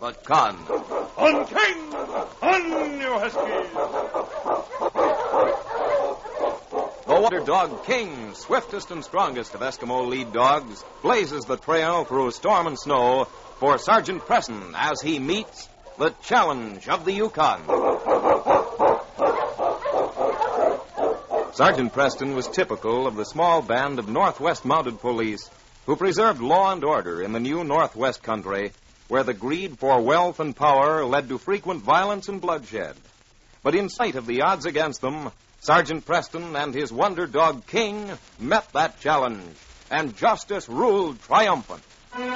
the gun. On King! On, you huskies! The Wonder Dog King, swiftest and strongest of Eskimo lead dogs, blazes the trail through storm and snow for Sergeant Preston as he meets the challenge of the Yukon. Sergeant Preston was typical of the small band of Northwest Mounted Police who preserved law and order in the new Northwest country, where the greed for wealth and power led to frequent violence and bloodshed. But in spite of the odds against them, Sergeant Preston and his Wonder Dog King met that challenge, and justice ruled triumphant.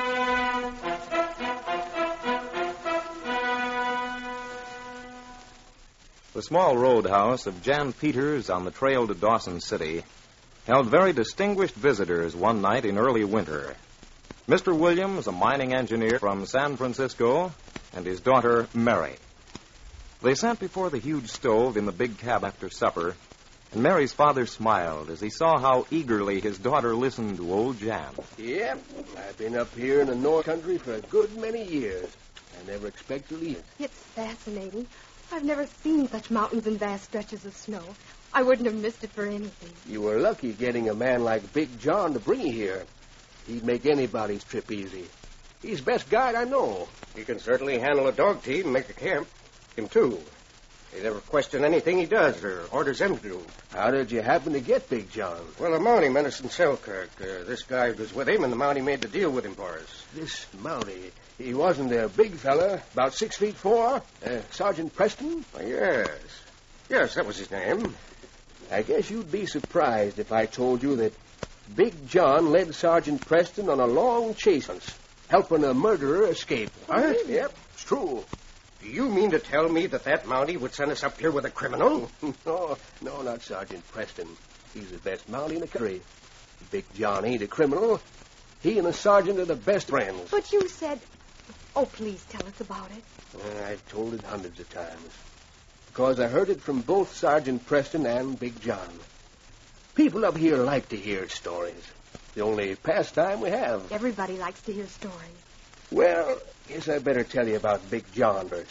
The small roadhouse of Jan Peters on the trail to Dawson City held very distinguished visitors one night in early winter. Mr. Williams, a mining engineer from San Francisco, and his daughter, Mary. They sat before the huge stove in the big cab after supper, and Mary's father smiled as he saw how eagerly his daughter listened to old Jan. Yep, I've been up here in the North Country for a good many years. I never expect to leave it. It's fascinating. I've never seen such mountains and vast stretches of snow. I wouldn't have missed it for anything. You were lucky getting a man like Big John to bring you here. He'd make anybody's trip easy. He's the best guide I know. He can certainly handle a dog team and make a camp. Him, too. He never questions anything he does or orders them to do. How did you happen to get Big John? Well, the Mountie met us in Selkirk. This guy was with him, and the Mountie made the deal with him for us. This Mountie, he wasn't a big fella, about 6'4", Sergeant Preston? Yes. Yes, that was his name. I guess you'd be surprised if I told you that Big John led Sergeant Preston on a long chase, helping a murderer escape. What? Yep, it's true. Do you mean to tell me that Mountie would send us up here with a criminal? No, not Sergeant Preston. He's the best Mountie in the country. Big John ain't a criminal. He and the sergeant are the best friends. But you said... Oh, please tell us about it. I've told it hundreds of times. Because I heard it from both Sergeant Preston and Big John. People up here like to hear stories. The only pastime we have. Everybody likes to hear stories. Well, guess I better tell you about Big John first.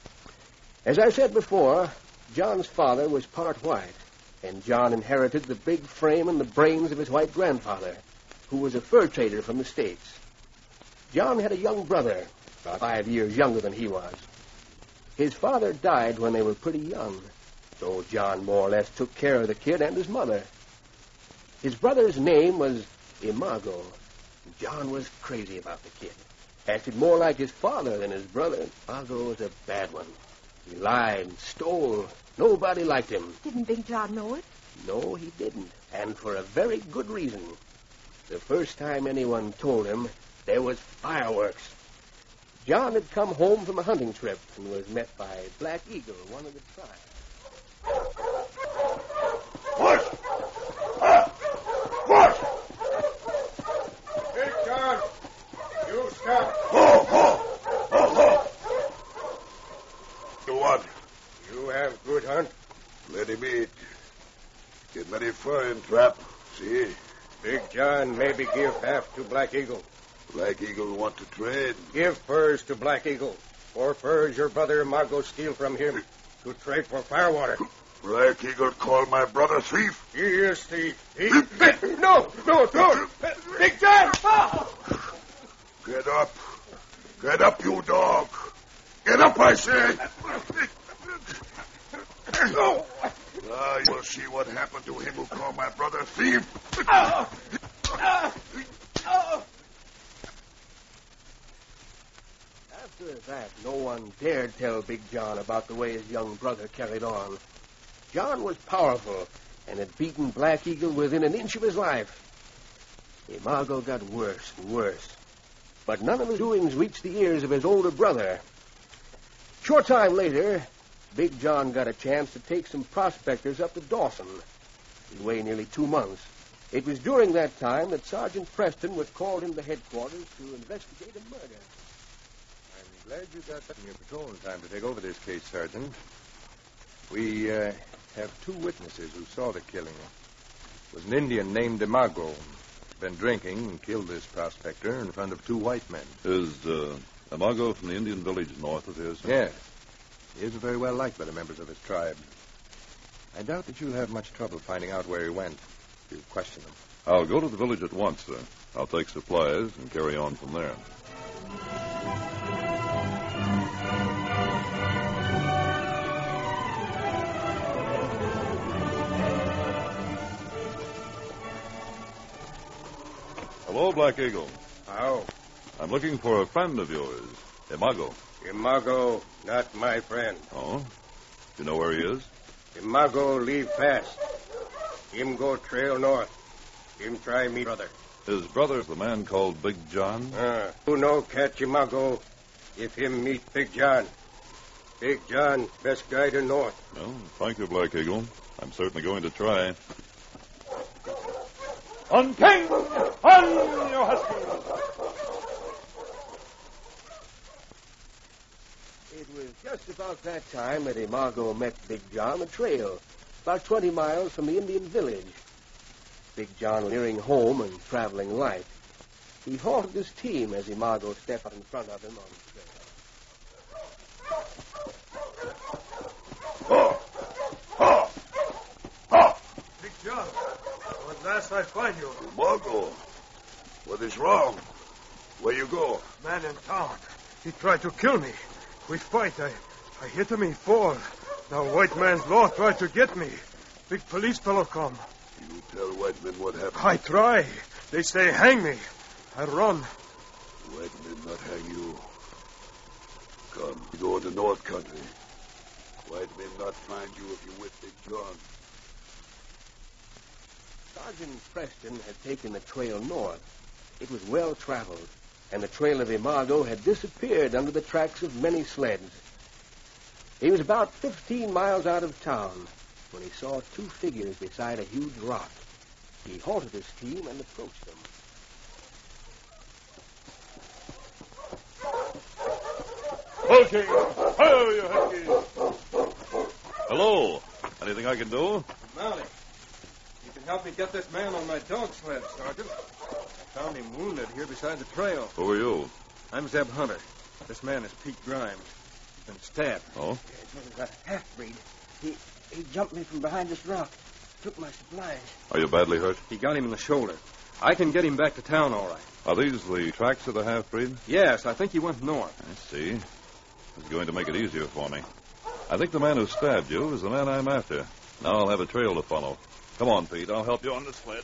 As I said before, John's father was part white, and John inherited the big frame and the brains of his white grandfather, who was a fur trader from the States. John had a young brother, about 5 years younger than he was. His father died when they were pretty young, so John more or less took care of the kid and his mother. His brother's name was Imago. John was crazy about the kid. Acted more like his father than his brother. Imago was a bad one. He lied and stole. Nobody liked him. Didn't Big John know it? No, he didn't, and for a very good reason. The first time anyone told him, there was fireworks. John had come home from a hunting trip and was met by Black Eagle, one of the tribe. What? What? Big John, you stop. Do what? You have good hunt. Let him eat. Get many fur in trap. See? Big John maybe give half to Black Eagle. Black Eagle want to trade. Give furs to Black Eagle. 4 furs your brother Imago steal from him to trade for firewater. Black Eagle call my brother thief. He is thief. No, don't. Big John! Get up. Get up, you dog. Get up, I say. You will see what happened to him who called my brother thief. After that, no one dared tell Big John about the way his young brother carried on. John was powerful and had beaten Black Eagle within an inch of his life. Imago got worse and worse, but none of his doings reached the ears of his older brother. Short time later, Big John got a chance to take some prospectors up to Dawson. He'd away nearly 2 months. It was during that time that Sergeant Preston was called into headquarters to investigate a murder. I'm glad you got that in your patrol in time to take over this case, Sergeant. We have 2 witnesses who saw the killing. It was an Indian named Imago. Been drinking and killed this prospector in front of 2 white men. Is Imago from the Indian village north of here, sir? Yes. He isn't very well liked by the members of his tribe. I doubt that you'll have much trouble finding out where he went if you question him. I'll go to the village at once, sir. I'll take supplies and carry on from there. Hello, Black Eagle. How? I'm looking for a friend of yours, Imago. Imago, not my friend. Oh? You know where he is? Imago leave fast. Him go trail north. Him try me brother. His brother's the man called Big John? Who know catch Imago if him meet Big John. Big John, best guy to north. No, thank you, Black Eagle. I'm certainly going to try. On King! On, you huskies! It was just about that time that Imago met Big John on the trail, about 20 miles from the Indian village. Big John nearing home and traveling light. He halted his team as Imago stepped in front of him on the trail. Oh! Oh! Oh! Big John, at last I find you. Imago, what is wrong? Where you go? Man in town. He tried to kill me. We fight. I hit him, he fall. Now white man's law tried to get me. Big police fellow come. You tell white men what happened. I try. They say hang me. I run. White men not hang you. Come, you go in the north country. White men not find you if you with Big John. Sergeant Preston had taken the trail north. It was well traveled, and the trail of Imago had disappeared under the tracks of many sleds. He was about 15 miles out of town when he saw two figures beside a huge rock. He halted his team and approached them. Okay. Oh, you huskies. Hello. Anything I can do? Molly, you can help me get this man on my dog sled, Sergeant. I found him wounded here beside the trail. Who are you? I'm Zeb Hunter. This man is Pete Grimes. He's been stabbed. Oh? It was a half-breed. He jumped me from behind this rock. Took my supplies. Are you badly hurt? He got him in the shoulder. I can get him back to town all right. Are these the tracks of the half-breed? Yes, I think he went north. I see. This is going to make it easier for me. I think the man who stabbed you is the man I'm after. Now I'll have a trail to follow. Come on, Pete. I'll help you on the sled.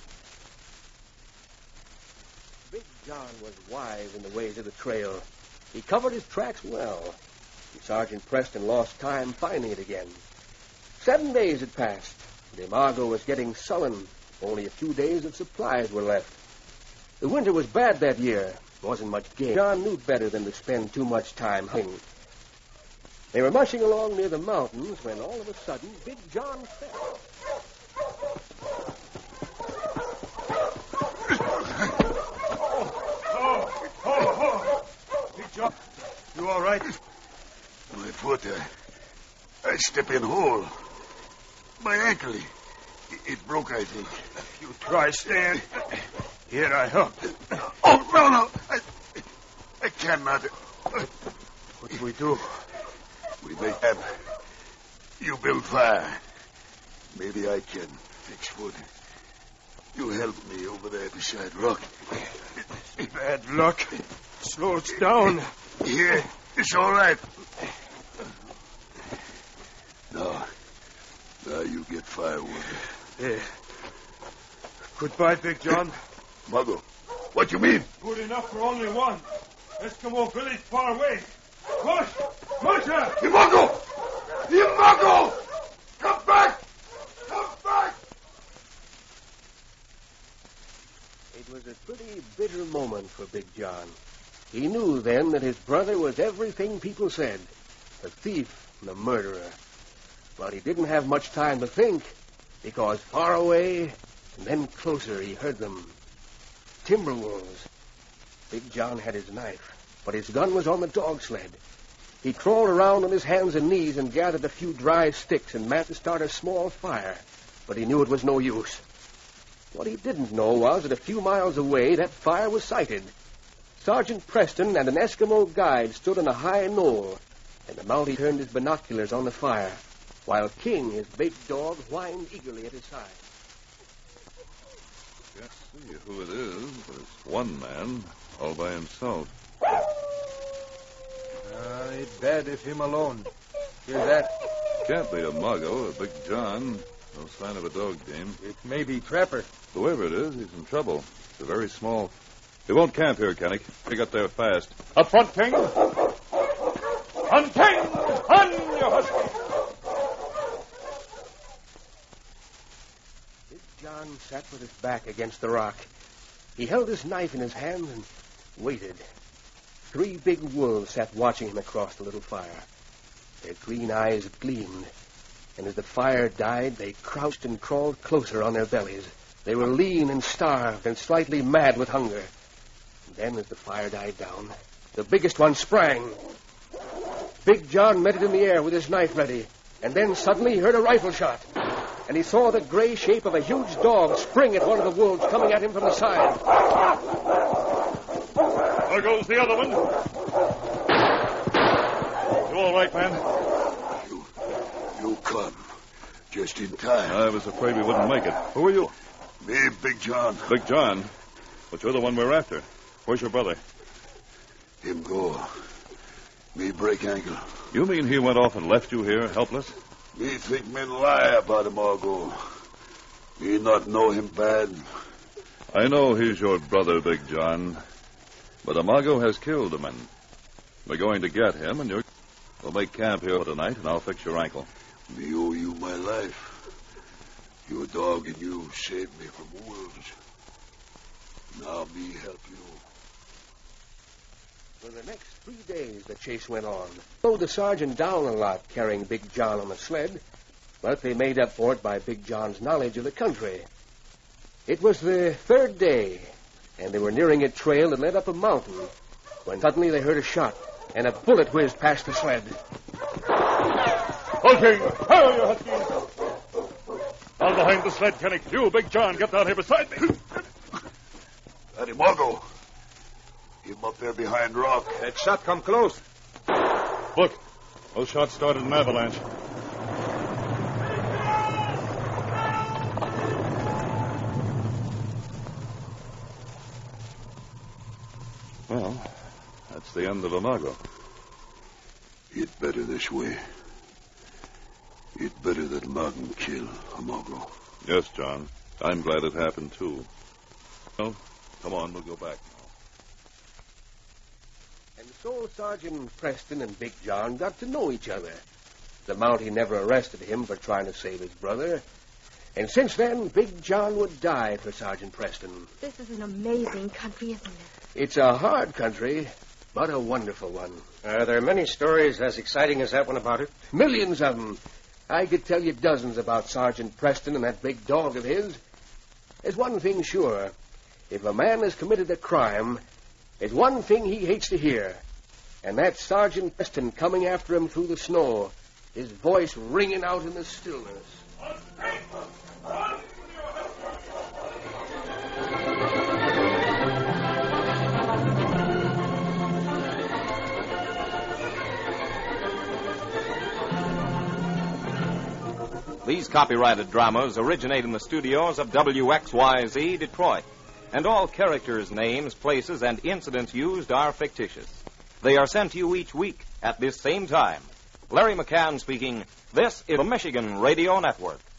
Big John was wise in the ways of the trail. He covered his tracks well. And Sergeant Preston lost time finding it again. 7 days had passed. And Imago was getting sullen. Only a few days of supplies were left. The winter was bad that year. Wasn't much game. John knew better than to spend too much time hunting. They were mushing along near the mountains when all of a sudden Big John fell. Big John, you all right? My foot, I step in hole. My ankle, it broke, I think. You try stand. Here I help. Oh, no. I cannot. What do we do? We make camp. You build fire. Maybe I can fix food. You help me over there beside rock. Bad luck. Slow us down. Here, it's all right. Now you get firewood. Yeah. Goodbye, Big John. Mago, what you mean? Good enough for only one. Eskimo village far away. Push! Push her! Imago! Imago! Come back! Come back! It was a pretty bitter moment for Big John. He knew then that his brother was everything people said. A thief and a murderer. But he didn't have much time to think, because far away and then closer he heard them. Timber wolves. Big John had his knife, but his gun was on the dog sled. He crawled around on his hands and knees and gathered a few dry sticks and managed to start a small fire, but he knew it was no use. What he didn't know was that a few miles away that fire was sighted. Sergeant Preston and an Eskimo guide stood on a high knoll, and the Mountie turned his binoculars on the fire, while King, his big dog, whined eagerly at his side. Can't see who it is, but it's one man, all by himself. It's bad if him alone. Hear that? Can't be a Mago or Big John. No sign of a dog team. It may be Trapper. Whoever it is, he's in trouble. It's a very small... He won't camp here, Kennick. He got there fast. Up front, King. On, King! On, you husky! Big John sat with his back against the rock. He held his knife in his hand and waited. 3 big wolves sat watching him across the little fire. Their green eyes gleamed, and as the fire died, they crouched and crawled closer on their bellies. They were lean and starved and slightly mad with hunger. And then, as the fire died down, the biggest one sprang. Big John met it in the air with his knife ready, and then suddenly he heard a rifle shot, and he saw the gray shape of a huge dog spring at one of the wolves coming at him from the side. There goes the other one. You all right, man? You come. Just in time. I was afraid we wouldn't make it. Who are you? Me, Big John. Big John? But you're the one we're after. Where's your brother? Him go. Me break ankle. You mean he went off and left you here, helpless? Me think men lie about him all go. Me not know him bad. I know he's your brother, Big John. But Amago has killed a man. We're going to get him, and we'll make camp here tonight, and I'll fix your ankle. Me owe you my life. Your dog and you saved me from wolves. Now me help you. For the next 3 days, the chase went on. Slowed the sergeant down a lot, carrying Big John on the sled, but they made up for it by Big John's knowledge of the country. It was the 3rd day, and they were nearing a trail that led up a mountain, when suddenly they heard a shot, and a bullet whizzed past the sled. Halting! How you huskies? Down behind the sled, Kennick. You, Big John, get down here beside me. That Imago. Him up there behind rock. That shot come close. Look, those shots started an avalanche. Well, that's the end of Amago. It better this way. It better that Martin kill Amago. Yes, John. I'm glad it happened, too. Well, come on, we'll go back now. And so Sergeant Preston and Big John got to know each other. The Mountie never arrested him for trying to save his brother. And since then, Big John would die for Sergeant Preston. This is an amazing country, isn't it? It's a hard country, but a wonderful one. There are many stories as exciting as that one about it. Millions of them. I could tell you dozens about Sergeant Preston and that big dog of his. There's one thing sure. If a man has committed a crime, there's one thing he hates to hear. And that's Sergeant Preston coming after him through the snow, his voice ringing out in the stillness. These copyrighted dramas originate in the studios of WXYZ Detroit, and all characters' names, places, and incidents used are fictitious. They are sent to you each week at this same time. Larry McCann speaking. This is the Michigan Radio Network.